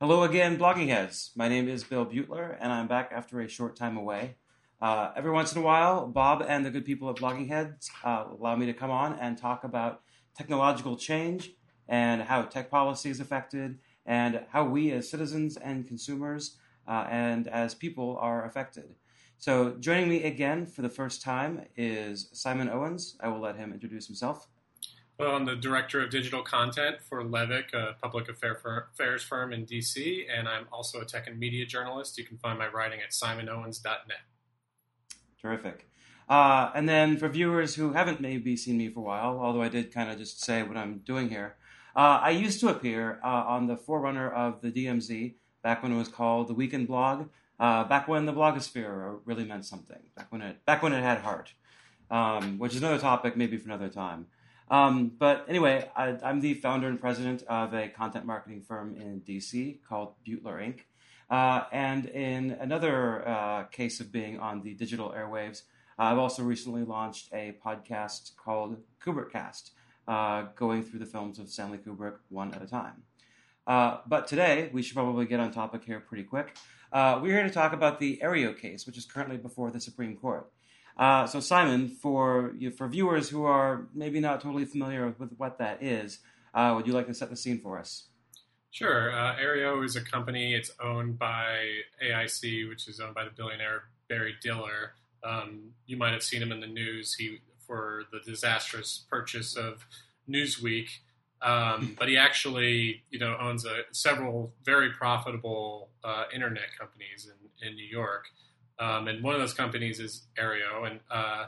Hello again, Blogging Heads. My name is Bill Butler, and I'm back after a short time away. Every once in a while, Bob and the good people at Blogging Heads allow me to come on and talk about technological change and how tech policy is affected and how we as citizens and consumers and as people are affected. So joining me again for the first time is Simon Owens. I will let him introduce himself. Well, I'm the director of digital content for Levick, a public affairs firm in DC, and I'm also a tech and media journalist. You can find my writing at simonowens.net. Terrific. And then for viewers who haven't maybe seen me for a while, although I did kind of just say what I'm doing here, I used to appear on the forerunner of the DMZ, back when it was called the Weekend Blog, back when the blogosphere really meant something, back when it had heart, which is another topic maybe for another time. But anyway, I'm the founder and president of a content marketing firm in DC called Butler Inc. And in another case of being on the digital airwaves, I've also recently launched a podcast called Kubrickcast, going through the films of Stanley Kubrick one at a time. But today, we should probably get on topic here pretty quick. We're here to talk about the Aereo case, which is currently before the Supreme Court. So Simon, for viewers who are maybe not totally familiar with what that is, would you like to set the scene for us? Sure. Aereo is a company. It's owned by AIC, which is owned by the billionaire Barry Diller. You might have seen him in the news for the disastrous purchase of Newsweek. But he actually, owns several very profitable internet companies in New York. And one of those companies is Aereo. And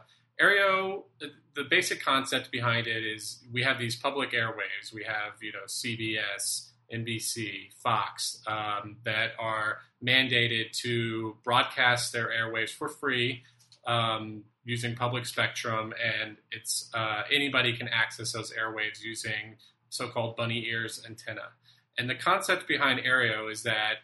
Aereo, the basic concept behind it is we have these public airwaves. We have, CBS, NBC, Fox, that are mandated to broadcast their airwaves for free using public spectrum. And it's anybody can access those airwaves using so-called bunny ears antenna. And the concept behind Aereo is that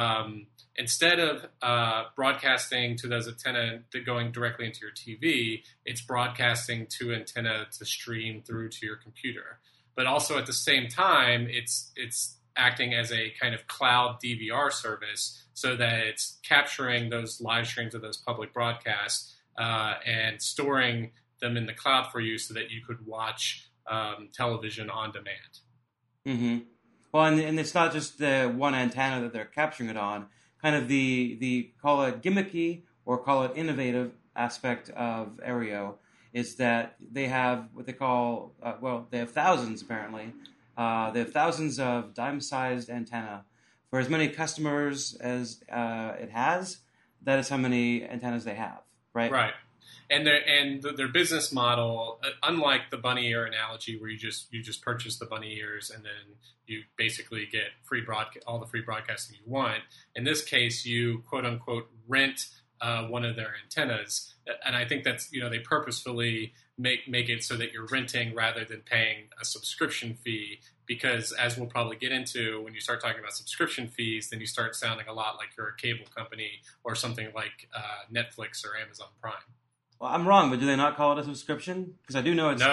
instead of broadcasting to those antenna going directly into your TV, it's broadcasting to antenna to stream through to your computer. But also at the same time, it's acting as a kind of cloud DVR service so that it's capturing those live streams of those public broadcasts and storing them in the cloud for you so that you could watch television on demand. Mm-hmm. Well, and it's not just the one antenna that they're capturing it on. Kind of the call it gimmicky or call it innovative aspect of Aereo is that they have what they call, they have thousands apparently. They have thousands of dime-sized antenna. For as many customers as it has, that is how many antennas they have, right? Right. And their business model, unlike the bunny ear analogy, where you just purchase the bunny ears and then you basically get all the free broadcasting you want. In this case, you quote unquote rent one of their antennas, and I think that's they purposefully make it so that you're renting rather than paying a subscription fee. Because as we'll probably get into, when you start talking about subscription fees, then you start sounding a lot like you're a cable company or something like Netflix or Amazon Prime. Well, I'm wrong, but do they not call it a subscription? Because I do know it's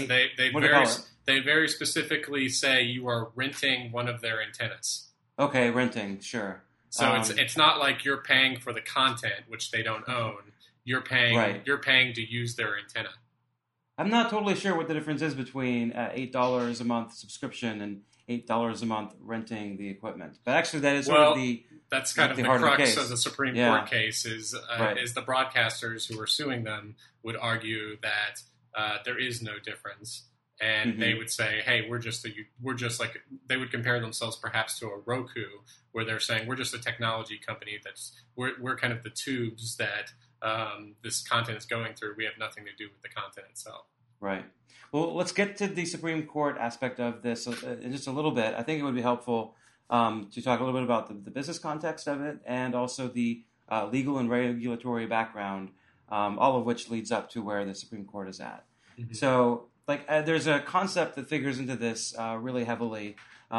they very specifically say you are renting one of their antennas. Okay, renting, sure. So it's not like you're paying for the content, which they don't own. You're paying to use their antenna. I'm not totally sure what the difference is between $8 a month subscription and $8 a month renting the equipment. But actually, that is that's kind of the crux of the Supreme Court case is the broadcasters who are suing them would argue that there is no difference, and they would say, "Hey, we're just like," they would compare themselves perhaps to a Roku, where they're saying we're just a technology company we're kind of the tubes that this content is going through. We have nothing to do with the content itself. Right. Well, let's get to the Supreme Court aspect of this in just a little bit. I think it would be helpful to talk a little bit about the business context of it and also the legal and regulatory background, all of which leads up to where the Supreme Court is at. Mm-hmm. So, there's a concept that figures into this really heavily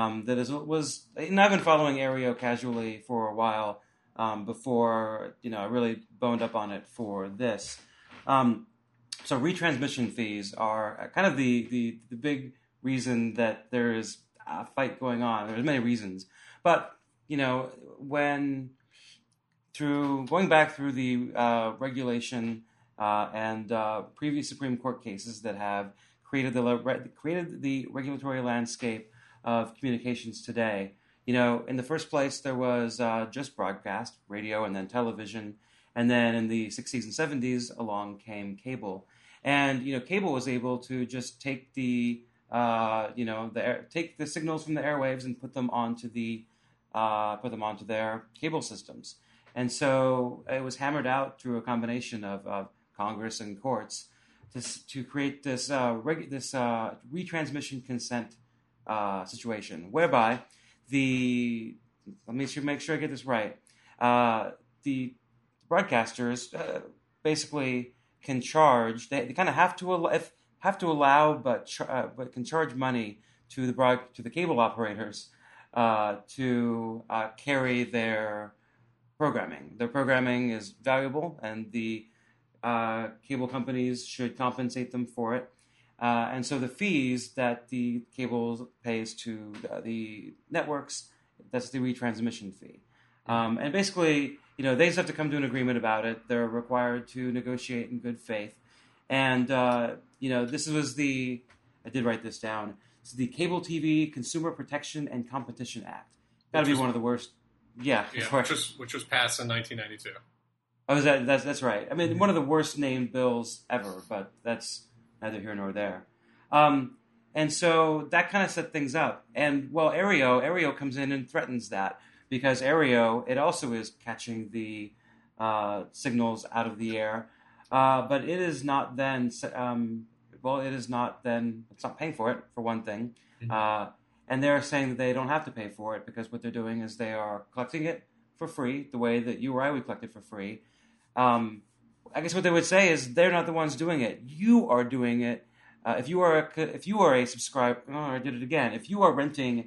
and I've been following Aereo casually for a while before I really boned up on it for this. So retransmission fees are kind of the big reason that there is a fight going on. There's many reasons, but when through going back through the regulation and previous Supreme Court cases that have created the regulatory landscape of communications today. In the first place, there was just broadcast, radio, and then television, and then in the 60s and 70s, along came cable, and cable was able to just take take the signals from the airwaves and put them onto their cable systems. And so it was hammered out through a combination of Congress and courts to create this retransmission consent situation, whereby let me make sure I get this right. The broadcasters basically can charge. They kind of have to allow, but can charge money to the cable operators to carry their programming. Their programming is valuable, and the cable companies should compensate them for it. And so the fees that the cable pays to the networks, that's the retransmission fee. And basically, they just have to come to an agreement about it. They're required to negotiate in good faith. And, this was I did write this down. It's the Cable TV Consumer Protection and Competition Act. Got to be one of the worst. Yeah, which was passed in 1992. Oh, that's right. I mean, one of the worst named bills ever, but that's neither here nor there. And so that kind of set things up. And Aereo comes in and threatens that, because Aereo, it also is catching the signals out of the air, but it is not then. It's not paying for it, for one thing. Mm-hmm. And they're saying that they don't have to pay for it, because what they're doing is they are collecting it for free, the way that you or I would collect it for free. I guess what they would say is they're not the ones doing it. You are doing it. If you are a subscriber, I did it again. If you are renting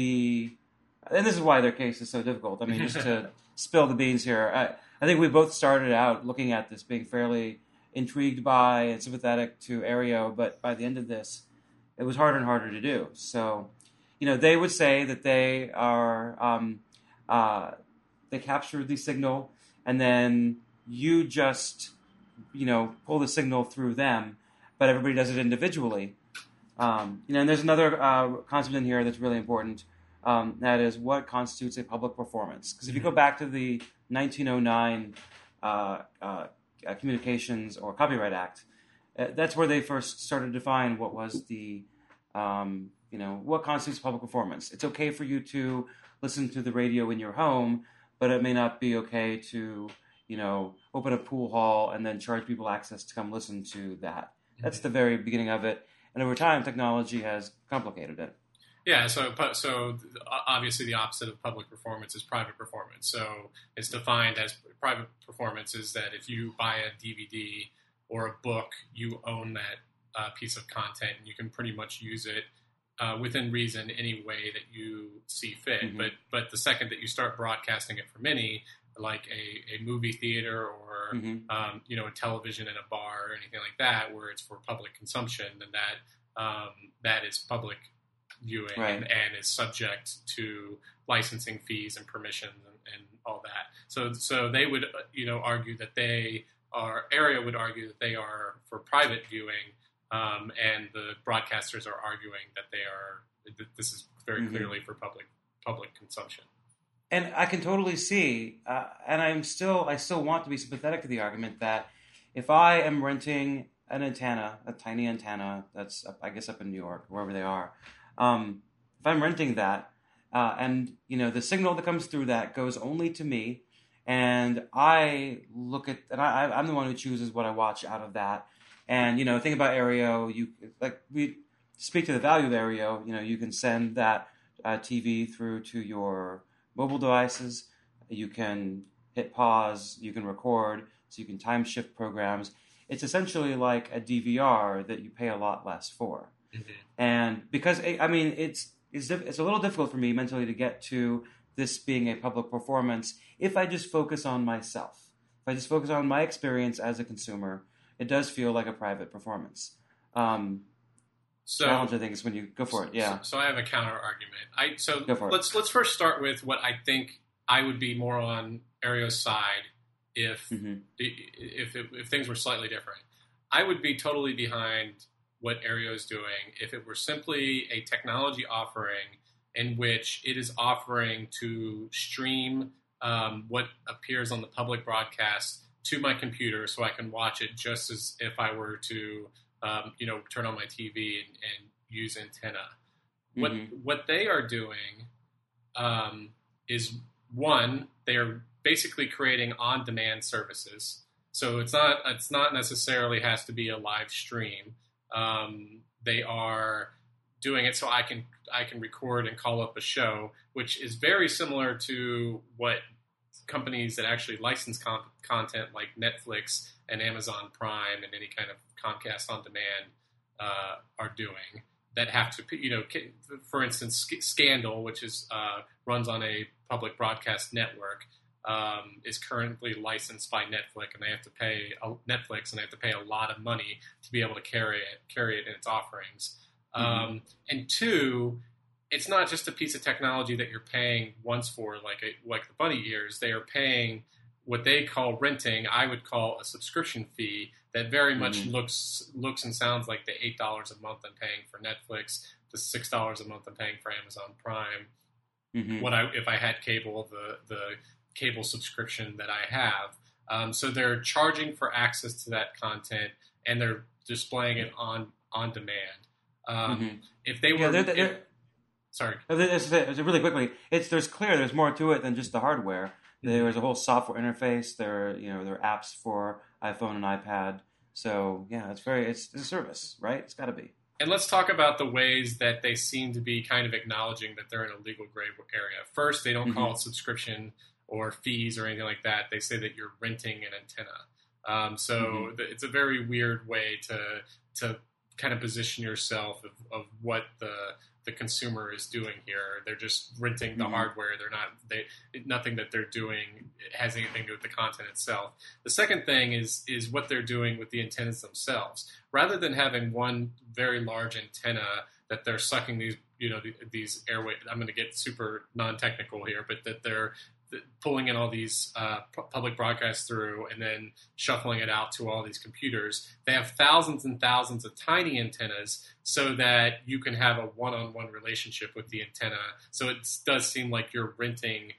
and this is why their case is so difficult. I mean, just to spill the beans here, I think we both started out looking at this being fairly intrigued by and sympathetic to Aereo, but by the end of this, it was harder and harder to do. So, they would say that they are they capture the signal, and then you just pull the signal through them, but everybody does it individually. And there's another concept in here that's really important. That is, what constitutes a public performance? Because if you go back to the 1909 Communications or Copyright Act, that's where they first started to define what was what constitutes public performance. It's okay for you to listen to the radio in your home, but it may not be okay to open a pool hall and then charge people access to come listen to that. That's the very beginning of it, and over time, technology has complicated it. Yeah, so obviously the opposite of public performance is private performance. So it's defined as private performance is that if you buy a DVD or a book, you own that piece of content, and you can pretty much use it within reason any way that you see fit. Mm-hmm. But the second that you start broadcasting it from any, like a movie theater or mm-hmm. A television in a bar or anything like that, where it's for public consumption, then that is public viewing, right. and is subject to licensing fees and permissions and all that. So they would argue that Aereo would argue that they are for private viewing, and the broadcasters are arguing that this is very mm-hmm. clearly for public consumption. And I can totally see, and I still want to be sympathetic to the argument that if I am renting an antenna, a tiny antenna that's I guess up in New York, wherever they are, if I'm renting that, and the signal that comes through that goes only to me, and I look at, and I'm the one who chooses what I watch out of that, and think about Aereo. We speak to the value of Aereo. You can send that TV through to your mobile devices. You can hit pause. You can record. So you can time shift programs. It's essentially like a DVR that you pay a lot less for. Mm-hmm. And because it's a little difficult for me mentally to get to this being a public performance if I just focus on myself. If I just focus on my experience as a consumer, it does feel like a private performance. challenge, I think, is when you go for it. Yeah. So I have a counter argument. Go for it. Let's first start with what I think I would be more on Aereo's side if things were slightly different. I would be totally behind what Aereo is doing if it were simply a technology offering in which it is offering to stream what appears on the public broadcast to my computer so I can watch it just as if I were to turn on my TV and use antenna. What they are doing is, one, they are basically creating on-demand services. So it's not necessarily has to be a live stream. They are doing it so I can record and call up a show, which is very similar to what companies that actually license content like Netflix and Amazon Prime and any kind of Comcast on demand are doing. That have to, for instance, Scandal, which is runs on a public broadcast network, is currently licensed by Netflix, and they have to pay a lot of money to be able to carry it in its offerings. And two, it's not just a piece of technology that you're paying once for, like the bunny ears. They are paying what they call renting. I would call a subscription fee that very much looks and sounds like the $8 a month I'm paying for Netflix, the $6 a month I'm paying for Amazon Prime. If I had cable, the cable subscription that I have. So they're charging for access to that content, and they're displaying it on demand. If they were, sorry, really quickly, there's more to it than just the hardware. There's a whole software interface. There are apps for iPhone and iPad. So yeah, it's a service, right? It's got to be. And let's talk about the ways that they seem to be kind of acknowledging that they're in a legal gray area. First, they don't call it subscription or fees or anything like that. They say that you're renting an antenna. It's a very weird way to kind of position yourself of what the consumer is doing here. They're just renting the hardware. Nothing that they're doing has anything to do with the content itself. The second thing is what they're doing with the antennas themselves. Rather than having one very large antenna that they're sucking these airway, I'm going to get super non-technical here, but that they're pulling in all these public broadcasts through and then shuffling it out to all these computers. They have thousands and thousands of tiny antennas so that you can have a one-on-one relationship with the antenna. So it does seem like you're renting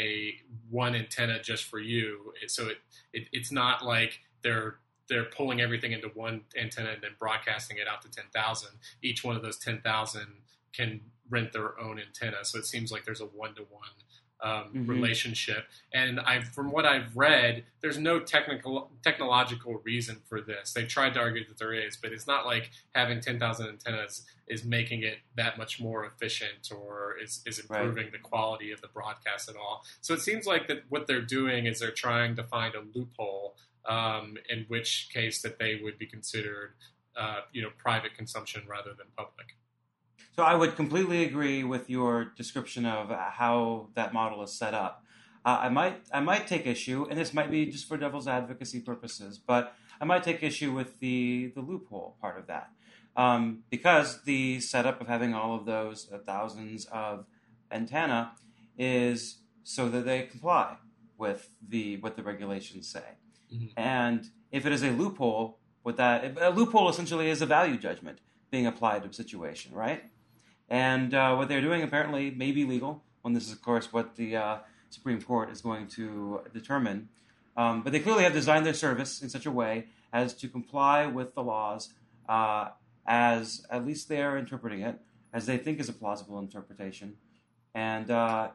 one antenna just for you. So it's not like they're pulling everything into one antenna and then broadcasting it out to 10,000. Each one of those 10,000 can rent their own antenna. So it seems like there's a one-to-one relationship. And from what I've read, there's no technological reason for this. They've tried to argue that there is, but it's not like having 10,000 antennas is making it that much more efficient or is improving the quality of the broadcast at all. So it seems like that what they're doing is they're trying to find a loophole, in which case that they would be considered, private consumption rather than public. So I would completely agree with your description of how that model is set up. I might take issue, and this might be just for devil's advocacy purposes, but I might take issue with the loophole part of that, because the setup of having all of those thousands of antenna is so that they comply with what the regulations say. And if it is a loophole, a loophole essentially is a value judgment being applied to a situation, right? And what they're doing apparently may be legal, and this is, of course, what the Supreme Court is going to determine. But they clearly have designed their service in such a way as to comply with the laws, as at least they are interpreting it, as they think is a plausible interpretation. And are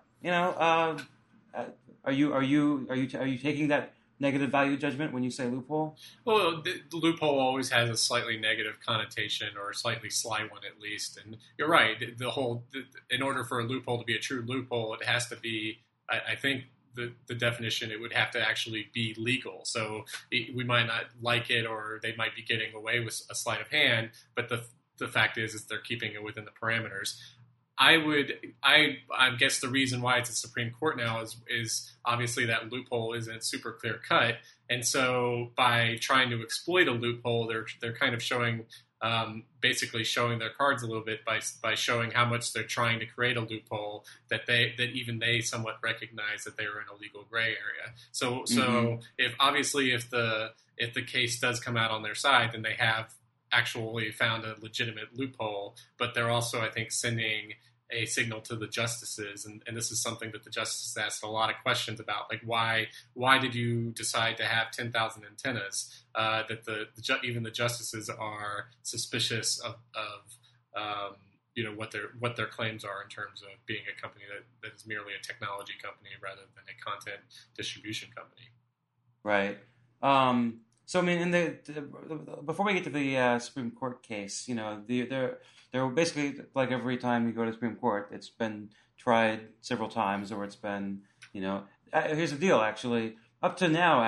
you taking that negative value judgment when you say loophole? Well, the loophole always has a slightly negative connotation, or a slightly sly one at least. And you're right. In order for a loophole to be a true loophole, it has to be, I think the definition, it would have to actually be legal. So we might not like it, or they might be getting away with a sleight of hand, but the fact is they're keeping it within the parameters. I guess the reason why it's a Supreme Court now is obviously that loophole isn't super clear cut, and so by trying to exploit a loophole, they're kind of showing basically showing their cards a little bit by showing how much they're trying to create a loophole that even they somewhat recognize that they are in a legal gray area. So if the case does come out on their side, then they have actually found a legitimate loophole, but they're also, I think, sending a signal to the justices, and this is something that the justices asked a lot of questions about, like why did you decide to have 10,000 antennas? That even the justices are suspicious of what their claims are in terms of being a company that is merely a technology company rather than a content distribution company. Right. So I mean, before we get to the Supreme Court case, they're basically, like every time you go to the Supreme Court, it's been tried several times, or it's been, here's the deal. Actually, up to now,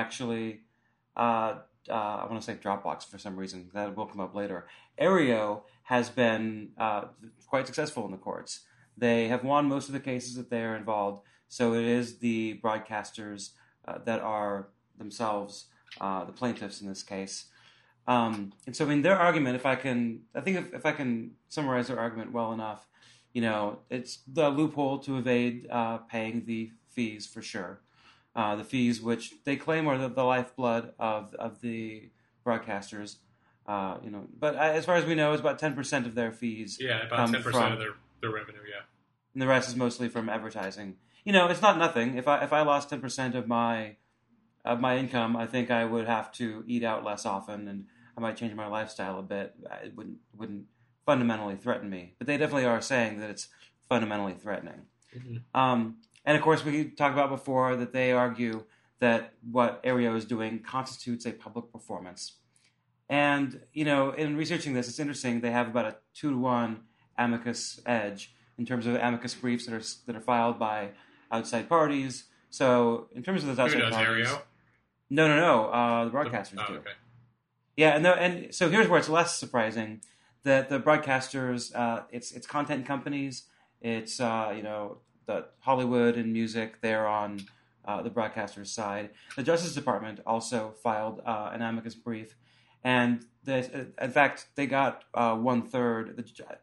I want to say Dropbox for some reason. That will come up later. Aereo has been quite successful in the courts. They have won most of the cases that they are involved. So it is the broadcasters that are themselves the plaintiffs in this case. And so, I mean, their argument, if I can summarize their argument well enough, it's the loophole to evade paying the fees for sure. The fees which they claim are the lifeblood of the broadcasters. But as far as we know, it's about 10% of their fees. Yeah, about 10% of their revenue. Yeah, and the rest is mostly from advertising. It's not nothing. If I lost 10% of my income, I think I would have to eat out less often, and I might change my lifestyle a bit. It wouldn't fundamentally threaten me, but they definitely are saying that it's fundamentally threatening. Mm-hmm. And of course, we talked about before that they argue that what Aereo is doing constitutes a public performance. And in researching this, it's interesting. They have about a 2-to-1 amicus edge in terms of amicus briefs that are filed by outside parties. So in terms of those outside parties, Aereo? No. The broadcasters do. Okay. Yeah, and so here's where it's less surprising that the broadcasters, it's content companies, it's the Hollywood and music. They're on the broadcasters' side. The Justice Department also filed an amicus brief, and in fact they got 1/3.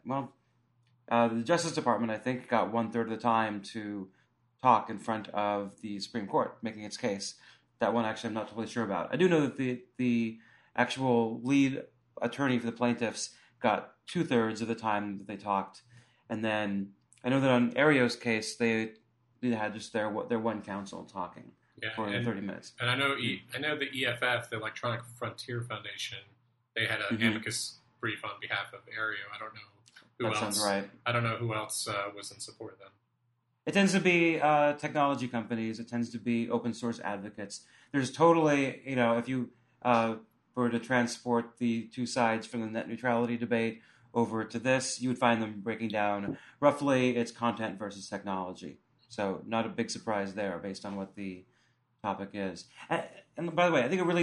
The Justice Department, I think, got 1/3 of the time to talk in front of the Supreme Court, making its case. That one, actually, I'm not totally sure about. I do know that the actual lead attorney for the plaintiffs got 2/3 of the time that they talked, and then I know that on Aereo's case, they had just their one counsel talking for 30 minutes. And I know the EFF, the Electronic Frontier Foundation, they had an amicus brief on behalf of Aereo. I don't know who else. That sounds right. I don't know who else was in support of them. It tends to be technology companies. It tends to be open source advocates. There's totally, if you were to transport the two sides from the net neutrality debate over to this, you would find them breaking down roughly it's content versus technology. So not a big surprise there based on what the topic is. And by the way, I think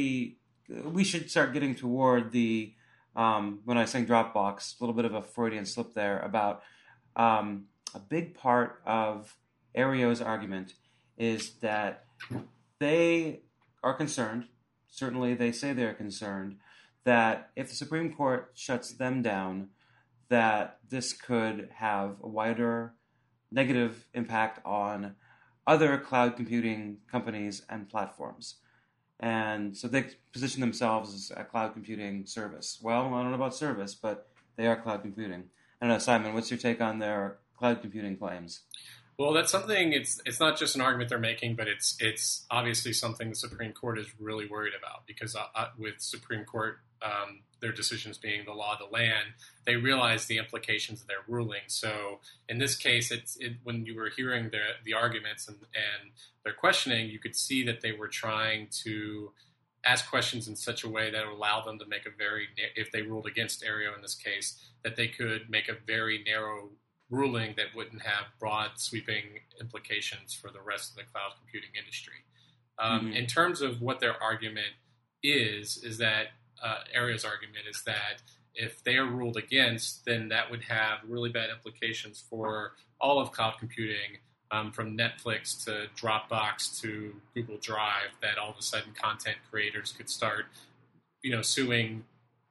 we should start getting toward the, when I sang Dropbox, a little bit of a Freudian slip there about a big part of Aereo's argument is that they are concerned, certainly they say they're concerned, that if the Supreme Court shuts them down, that this could have a wider negative impact on other cloud computing companies and platforms. And so they position themselves as a cloud computing service. Well, I don't know about service, but they are cloud computing. I don't know, Simon, what's your take on their cloud computing claims? Well, that's something. It's not just an argument they're making, but it's obviously something the Supreme Court is really worried about because with Supreme Court, their decisions being the law of the land, they realize the implications of their ruling. So in this case, when you were hearing the arguments and their questioning, you could see that they were trying to ask questions in such a way that would allow them to make if they ruled against Aereo in this case, that they could make a very narrow ruling that wouldn't have broad sweeping implications for the rest of the cloud computing industry. In terms of what their argument is that Aereo's argument is that if they are ruled against, then that would have really bad implications for all of cloud computing, from Netflix to Dropbox to Google Drive, that all of a sudden content creators could start, suing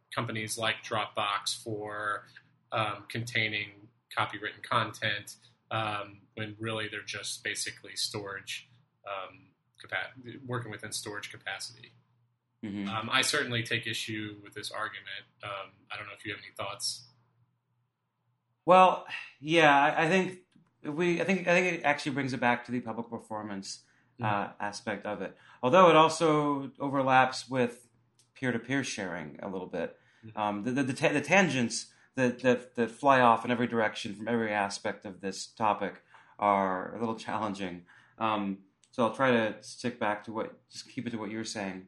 companies like Dropbox for containing copywritten content, when really they're just basically storage, working within storage capacity. Mm-hmm. I certainly take issue with this argument. I don't know if you have any thoughts. Well, yeah, I think it actually brings it back to the public performance aspect of it. Although it also overlaps with peer-to-peer sharing a little bit. The tangents that fly off in every direction from every aspect of this topic are a little challenging. So I'll try to stick back to just keep it to what you're saying.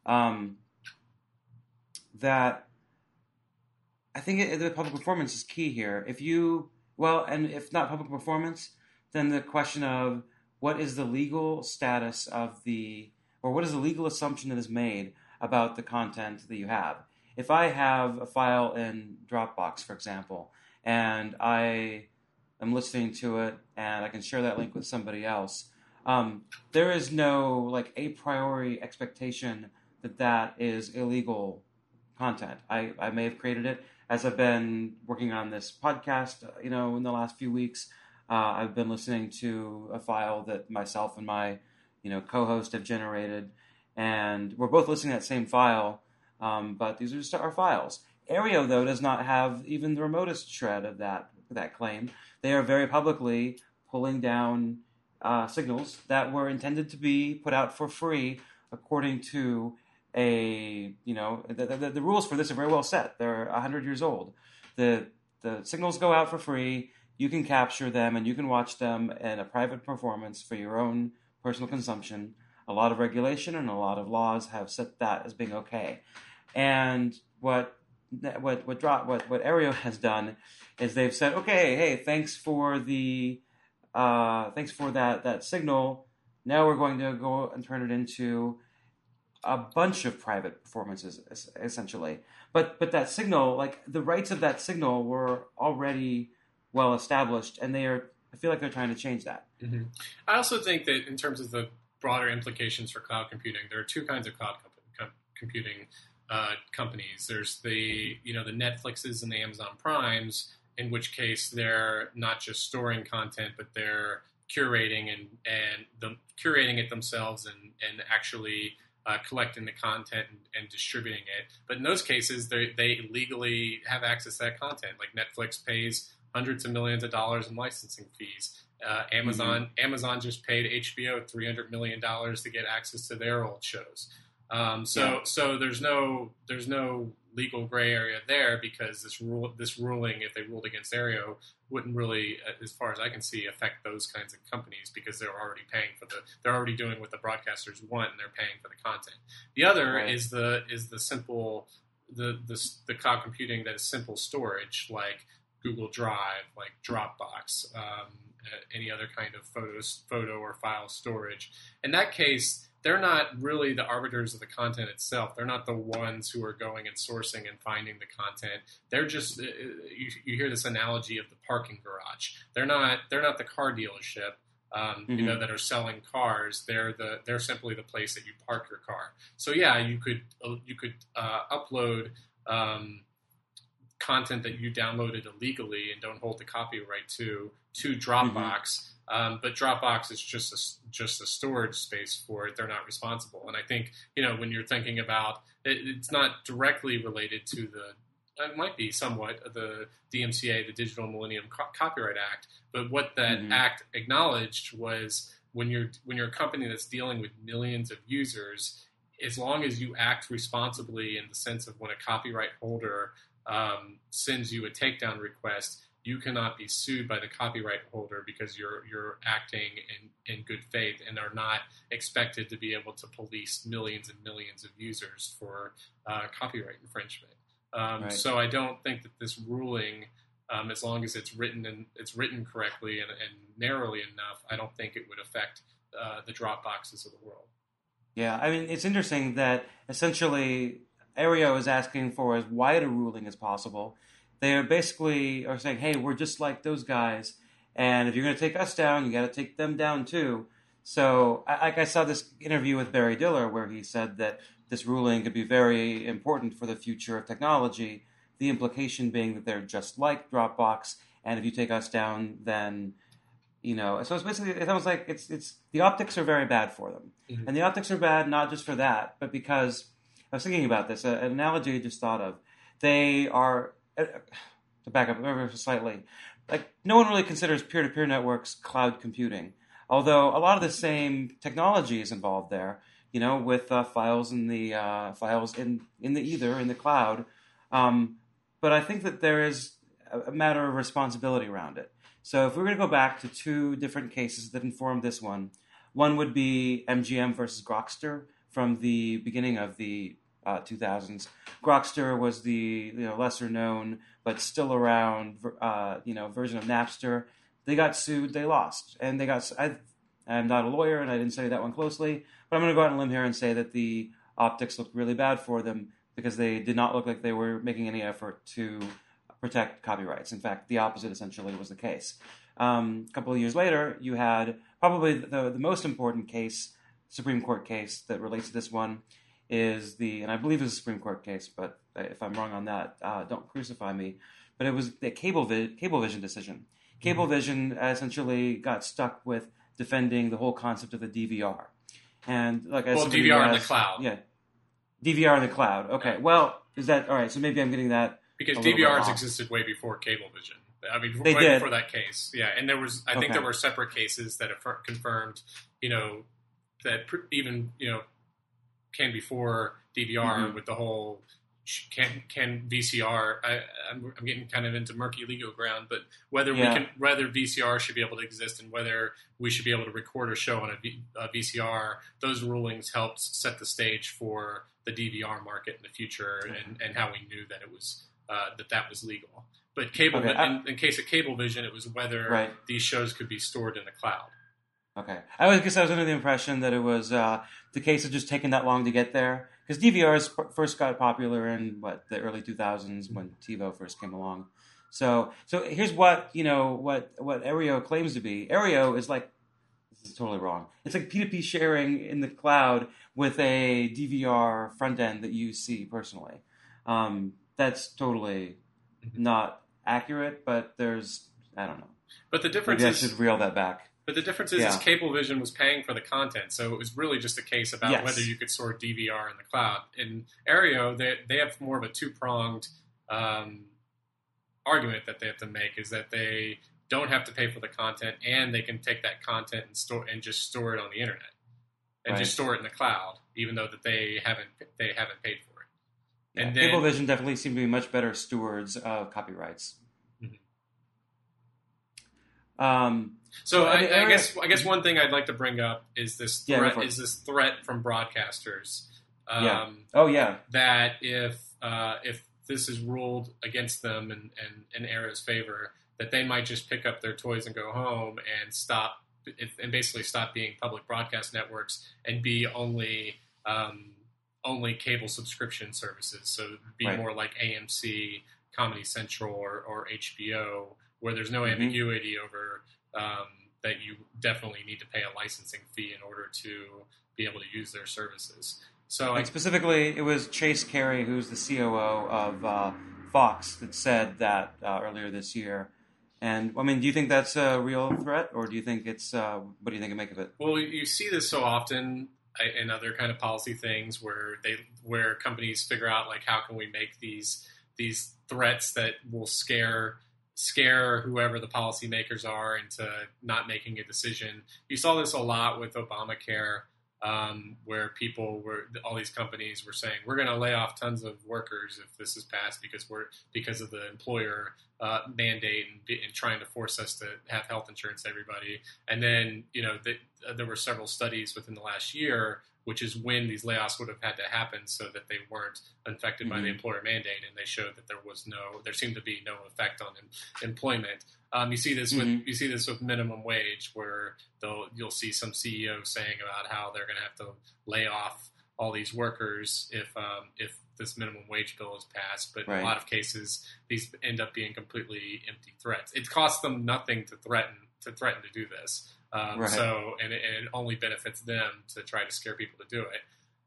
That I think the public performance is key here. And if not public performance, then the question of what is the legal status or what is the legal assumption that is made about the content that you have. If I have a file in Dropbox, for example, and I am listening to it and I can share that link with somebody else, there is no a priori expectation that is illegal content. I may have created it as I've been working on this podcast. In the last few weeks, I've been listening to a file that myself and my co-host have generated, and we're both listening to that same file. But these are just our files. Aereo, though, does not have even the remotest shred of that claim. They are very publicly pulling down signals that were intended to be put out for free according to the rules for this are very well set. They're 100 years old. The signals go out for free. You can capture them and you can watch them in a private performance for your own personal consumption. A lot of regulation and a lot of laws have set that as being okay. And what Aereo has done is they've said, okay, hey, thanks for that signal. Now we're going to go and turn it into a bunch of private performances, essentially. But that signal, the rights of that signal were already well established, and I feel like they're trying to change that. Mm-hmm. I also think that in terms of the broader implications for cloud computing, there are two kinds of cloud computing companies. There's the Netflixes and the Amazon Primes, in which case they're not just storing content, but they're curating and curating it themselves and actually collecting the content and distributing it. But in those cases, they legally have access to that content. Like Netflix pays hundreds of millions of dollars in licensing fees. Amazon just paid HBO $300 million to get access to their old shows. So there's no legal gray area there, because this ruling, if they ruled against Aereo, wouldn't really, as far as I can see, affect those kinds of companies, because they're already paying they're already doing what the broadcasters want, and they're paying for the content. The other is the simple the cloud computing that is simple storage, like Google Drive, like Dropbox, any other kind of photo or file storage. In that case, they're not really the arbiters of the content itself. They're not the ones who are going and sourcing and finding the content. They're just you hear this analogy of the parking garage. They're not the car dealership, that are selling cars. They're simply the place that you park your car. So yeah, you could upload content that you downloaded illegally and don't hold the copyright to Dropbox. But Dropbox is just a storage space for it. They're not responsible. And I think, when you're thinking about it, it's not directly related to it might be somewhat the DMCA, the Digital Millennium Copyright Act. But what that act acknowledged was when you're a company that's dealing with millions of users, as long as you act responsibly in the sense of when a copyright holder sends you a takedown request, you cannot be sued by the copyright holder, because you're acting in good faith and are not expected to be able to police millions and millions of users for copyright infringement. Right. So I don't think that this ruling, as long as it's written correctly and narrowly enough, I don't think it would affect the Dropboxes of the world. Yeah, I mean, it's interesting that essentially Aereo is asking for as wide a ruling as possible. They are basically saying, hey, we're just like those guys, and if you're going to take us down, you got to take them down too. So I saw this interview with Barry Diller where he said that this ruling could be very important for the future of technology. The implication being that they're just like Dropbox, and if you take us down, then so it's basically, it sounds like it's the optics are very bad for them, and the optics are bad not just for that, but because I was thinking about this. An analogy I just thought of. They are to back up ever slightly. Like no one really considers peer-to-peer networks cloud computing, although a lot of the same technology is involved there. With files in the the ether in the cloud. But I think that there is a matter of responsibility around it. So if we were going to go back to two different cases that informed this one would be MGM versus Grokster from the beginning of the 2000s. Grokster was the lesser known but still around version of Napster. They got sued, they lost, and they got. I'm not a lawyer and I didn't study that one closely, but I'm going to go out on a limb here and say that the optics looked really bad for them because they did not look like they were making any effort to protect copyrights. In fact, the opposite essentially was the case. A couple of years later, you had probably the most important case, Supreme Court case that relates to this one is and I believe it's a Supreme Court case, but if I'm wrong on that, don't crucify me. But it was the Cablevision decision. Cablevision essentially got stuck with defending the whole concept of the DVR. And like DVR in the cloud. Yeah. DVR in the cloud. Okay. Well, is that all right? So maybe I'm getting that because DVRs existed way before Cablevision. I mean, they right did. Before that case. Yeah, and I think there were separate cases that have confirmed, that even came before DVR with the whole can VCR. I'm getting kind of into murky legal ground, but whether VCR should be able to exist and whether we should be able to record a show on a VCR, those rulings helped set the stage for the DVR market in the future and how we knew that it was that was legal. But in case of Cablevision, it was whether these shows could be stored in the cloud. Okay. I guess I was under the impression that it was the case of just taking that long to get there. Because DVRs first got popular in, the early 2000s when TiVo first came along. So here's what Aereo claims to be. Aereo is like, this is totally wrong. It's like P2P sharing in the cloud with a DVR front end that you see personally. That's totally not accurate, but I don't know. But the difference Maybe I should reel that back. But the difference is Cablevision was paying for the content, so it was really just a case about whether you could store DVR in the cloud. In Aereo, they have more of a two-pronged argument that they have to make, is that they don't have to pay for the content, and they can take that content and just store it on the internet, and just store it in the cloud, even though that they haven't paid for it. Yeah, and Cablevision definitely seem to be much better stewards of copyrights. So I guess one thing I'd like to bring up is this threat from broadcasters. That if this is ruled against them in Aereo's favor, that they might just pick up their toys and go home and basically stop being public broadcast networks and be only cable subscription services. So be more like AMC, Comedy Central, or HBO, where there's no ambiguity over that you definitely need to pay a licensing fee in order to be able to use their services. So, specifically, it was Chase Carey, who's the COO of Fox, that said that earlier this year. And I mean, do you think that's a real threat, or do you think it's? What do you think you make of it? Well, you see this so often in other kind of policy things where companies figure out how can we make these threats that will scare whoever the policymakers are into not making a decision. You saw this a lot with Obamacare, where all these companies were saying, we're going to lay off tons of workers if this is passed because of the employer mandate and trying to force us to have health insurance to everybody. And then, there were several studies within the last year, which is when these layoffs would have had to happen so that they weren't affected by the employer mandate, and they showed that there seemed to be no effect on employment. You see this with minimum wage, where you'll see some CEO saying about how they're going to have to lay off all these workers if this minimum wage bill is passed. But in a lot of cases, these end up being completely empty threats. It costs them nothing to threaten to do this. So, and it only benefits them to try to scare people to do it.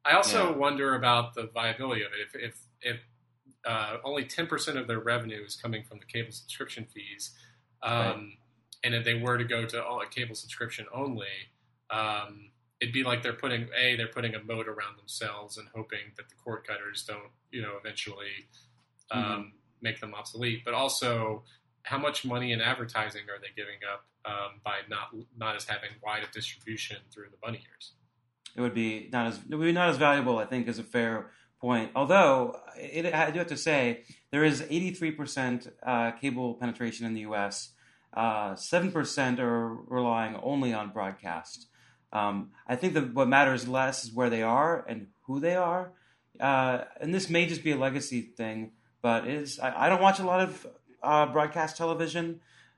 I also Yeah. wonder about the viability of it. If only 10% of their revenue is coming from the cable subscription fees, Right. and if they were to go to a cable subscription only, it'd be like they're putting a moat around themselves and hoping that the cord cutters don't, eventually Hmm. make them obsolete. But also, how much money in advertising are they giving up by not as having wide a distribution through the bunny ears? It would be not as valuable, I think, is a fair point. Although I do have to say there is 83% cable penetration in the U.S. 7% are relying only on broadcast. I think that what matters less is where they are and who they are. And this may just be a legacy thing, but I don't watch a lot of broadcast television.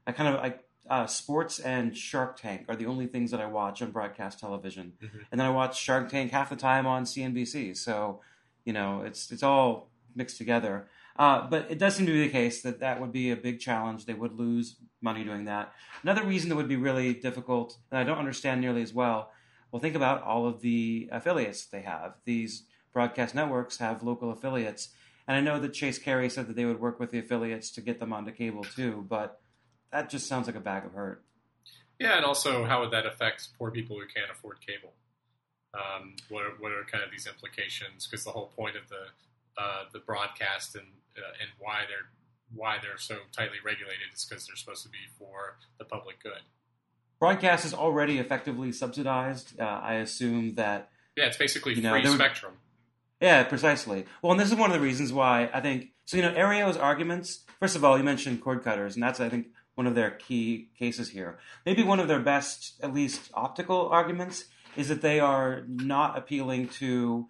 Sports and Shark Tank are the only things that I watch on broadcast television, Mm-hmm. and then I watch Shark Tank half the time on CNBC. So, it's all mixed together. But it does seem to be the case that that would be a big challenge. They would lose money doing that. Another reason that would be really difficult, and I don't understand nearly as well. Well, think about all of the affiliates they have. These broadcast networks have local affiliates, and I know that Chase Carey said that they would work with the affiliates to get them onto cable too, but that just sounds like a bag of hurt. Yeah, and also, how would that affect poor people who can't afford cable? What are kind of these implications? Because the whole point of the broadcast and why they're so tightly regulated is because they're supposed to be for the public good. Broadcast is already effectively subsidized. I assume that, Yeah, it's basically free there would, spectrum. yeah, precisely. Well, and this is one of the reasons why I think so. Aereo's arguments. First of all, you mentioned cord cutters, and that's, I think, one of their key cases here. Maybe one of their best, at least optical arguments, is that they are not appealing to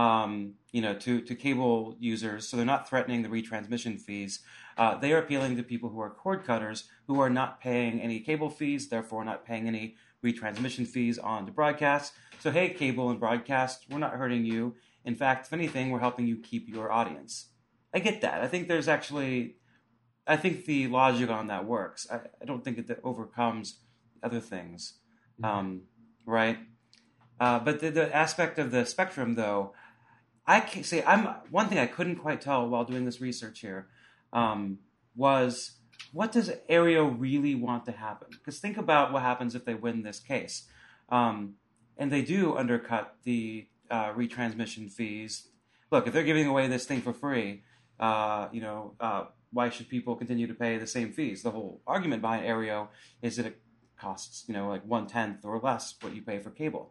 to cable users, so they're not threatening the retransmission fees. They are appealing to people who are cord cutters who are not paying any cable fees, therefore not paying any retransmission fees on the broadcast. So, hey, cable and broadcast, we're not hurting you. In fact, if anything, we're helping you keep your audience. I get that. I think the logic on that works. I don't think it overcomes other things, right? But the aspect of the spectrum, though, I can say one thing I couldn't quite tell while doing this research here was what does Aereo really want to happen? Because think about what happens if they win this case, and they do undercut the retransmission fees. Look, if they're giving away this thing for free, why should people continue to pay the same fees? The whole argument behind Aereo is that it costs, like 1/10 or less what you pay for cable.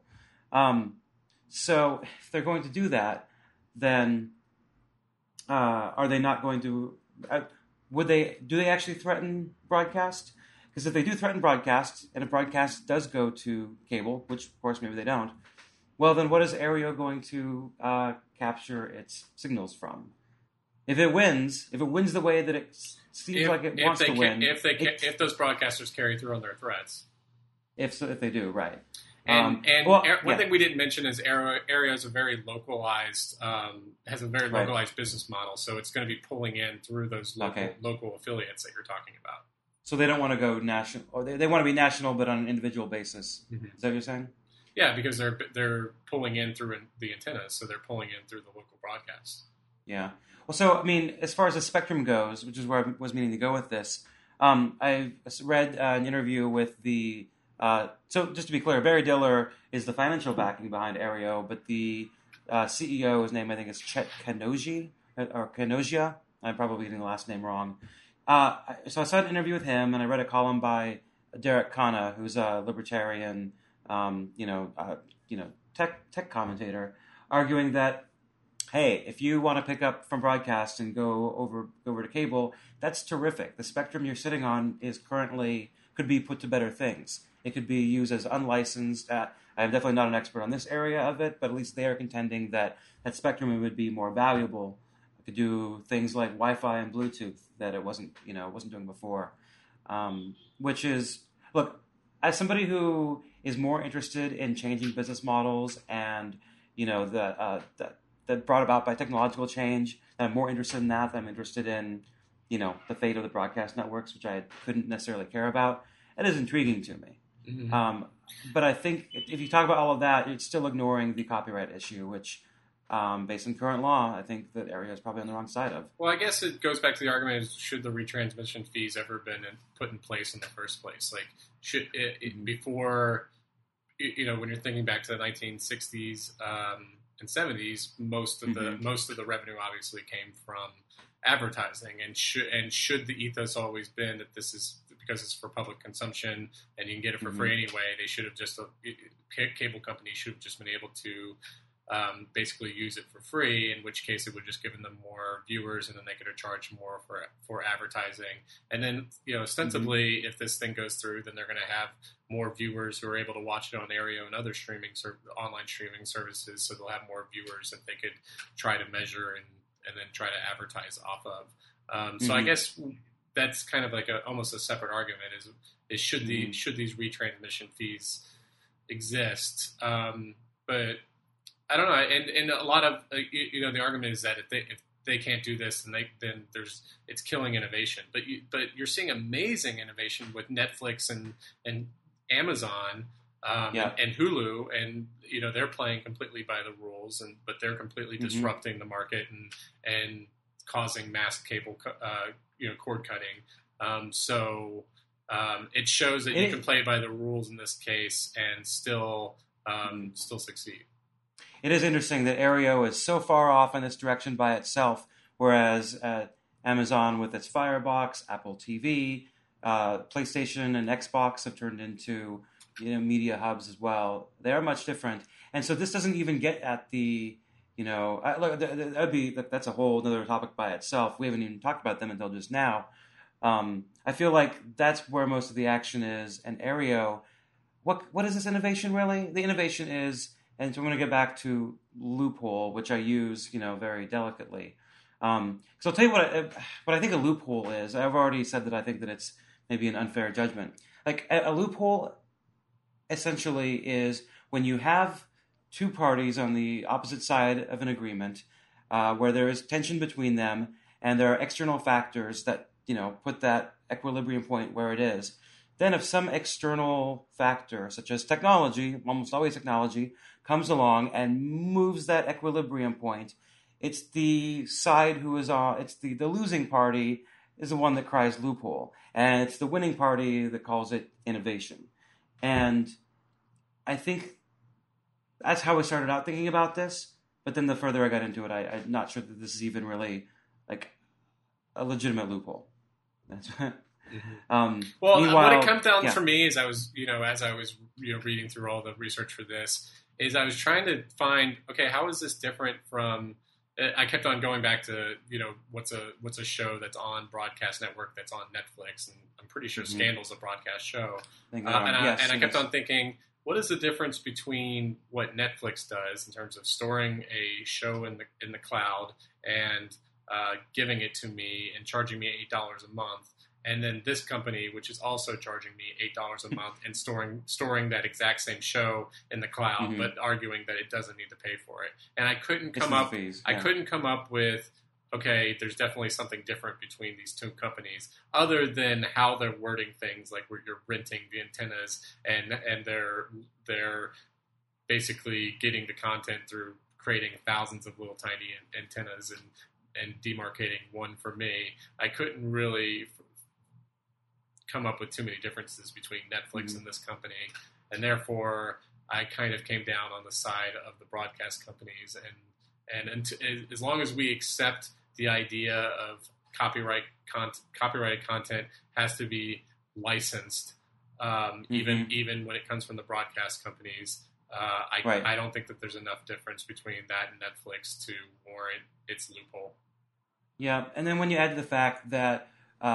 So if they're going to do that, then are they not going to? Do they actually threaten broadcast? Because if they do threaten broadcast, and if broadcast does go to cable, which of course maybe they don't, well then what is Aereo going to capture its signals from? If it wins the way that it seems like it wants to win, if those broadcasters carry through on their threats, if they do, right? One thing we didn't mention is Aereo is a very localized, has a very localized business model, so it's going to be pulling in through those local affiliates that you're talking about. So they don't want to go national, or they want to be national, but on an individual basis. Mm-hmm. Is that what you're saying? Yeah, because they're pulling in through the antennas, so they're pulling in through the local broadcast. Yeah. Well, so, as far as the spectrum goes, which is where I was meaning to go with this, I read an interview with the... so, just to be clear, Barry Diller is the financial backing behind Aereo, but the CEO, his name I think is Chet Kanogia, or Kanogia. I'm probably getting the last name wrong. So I saw an interview with him, and I read a column by Derek Khanna, who's a libertarian, tech commentator, arguing that, hey, if you want to pick up from broadcast and go over to cable, that's terrific. The spectrum you're sitting on could be put to better things. It could be used as unlicensed. I'm definitely not an expert on this area of it, but at least they are contending that spectrum would be more valuable. It could do things like Wi-Fi and Bluetooth that it wasn't doing before. Which is, look, as somebody who is more interested in changing business models and that brought about by technological change, and I'm more interested in that than I'm interested in, the fate of the broadcast networks, which I couldn't necessarily care about. It is intriguing to me. Mm-hmm. But I think if you talk about all of that, it's still ignoring the copyright issue, which based on current law, I think that Aereo is probably on the wrong side of. Well, I guess it goes back to the argument: is should the retransmission fees ever been put in place in the first place? Like, should before, when you're thinking back to the 1960s and 70s, most of the revenue obviously came from advertising, and should the ethos always been that this is because it's for public consumption and you can get it for free anyway? They should have just cable companies should have just been able to basically use it for free, in which case it would have just given them more viewers, and then they could have charged more for advertising. And then, ostensibly, if this thing goes through, then they're going to have more viewers who are able to watch it on Aereo and other online streaming services, so they'll have more viewers that they could try to measure and then try to advertise off of. So I guess that's kind of like almost a separate argument, is should these retransmission fees exist? But I don't know, and a lot of the argument is that if they can't do this, then it's killing innovation. But you're seeing amazing innovation with Netflix and Amazon and Hulu, and they're playing completely by the rules, but they're completely disrupting the market and causing mass cable cord cutting. So it shows that you can play by the rules in this case and still succeed. It is interesting that Aereo is so far off in this direction by itself, whereas Amazon with its Firebox, Apple TV, PlayStation and Xbox have turned into media hubs as well. They are much different, and so this doesn't even get at the that's a whole other topic by itself. We haven't even talked about them until just now. I feel like that's where most of the action is, and Aereo. What is this innovation really? The innovation is. And so I'm going to get back to loophole, which I use, very delicately. So I'll tell you what I think a loophole is. I've already said that I think that it's maybe an unfair judgment. Like a loophole, essentially, is when you have two parties on the opposite side of an agreement, where there is tension between them, and there are external factors that put that equilibrium point where it is. Then if some external factor, such as technology, almost always technology, comes along and moves that equilibrium point, it's the side who is it's the losing party is the one that cries loophole. And it's the winning party that calls it innovation. And I think that's how I started out thinking about this. But then the further I got into it, I'm not sure that this is even really like a legitimate loophole. That's what it comes down for me is I was reading through all the research for this, is I was trying to find, okay, how is this different from? I kept on going back to what's a show that's on broadcast network that's on Netflix, and I'm pretty sure Scandal's a broadcast show. I kept on thinking, what is the difference between what Netflix does in terms of storing a show in the cloud and giving it to me and charging me $8 a month? And then this company, which is also charging me $8 a month and storing that exact same show in the cloud, but arguing that it doesn't need to pay for it. And I couldn't come up with, okay, there's definitely something different between these two companies, other than how they're wording things, like where you're renting the antennas and they're basically getting the content through creating thousands of little tiny antennas and demarcating one for me. I couldn't really come up with too many differences between Netflix and this company, and therefore I kind of came down on the side of the broadcast companies, and as long as we accept the idea of copyrighted content has to be licensed, even when it comes from the broadcast companies, I don't think that there's enough difference between that and Netflix to warrant its loophole. Yeah, and then when you add to the fact that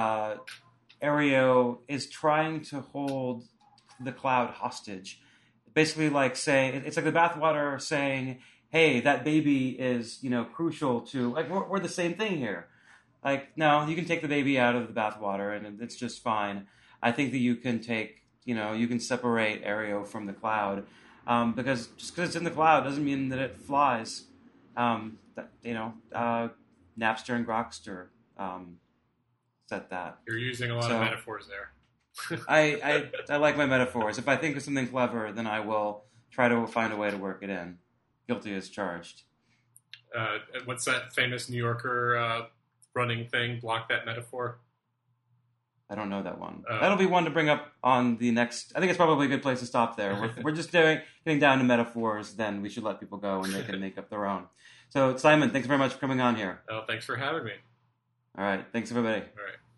Aereo is trying to hold the cloud hostage. Basically, it's like the bathwater saying, hey, that baby is, crucial to, we're the same thing here. No, you can take the baby out of the bathwater and it's just fine. I think that you can you can separate Aereo from the cloud. Because just because it's in the cloud doesn't mean that it flies. Napster and Grokster, said that. You're using a lot of metaphors there. I like my metaphors. If I think of something clever, then I will try to find a way to work it in. Guilty as charged. What's that famous New Yorker running thing? Block that metaphor. I don't know that one. That'll be one to bring up on the next. I think it's probably a good place to stop there. We're just getting down to metaphors. Then we should let people go and they can make up their own. So Simon, thanks very much for coming on here. Thanks for having me. All right. Thanks everybody. All right.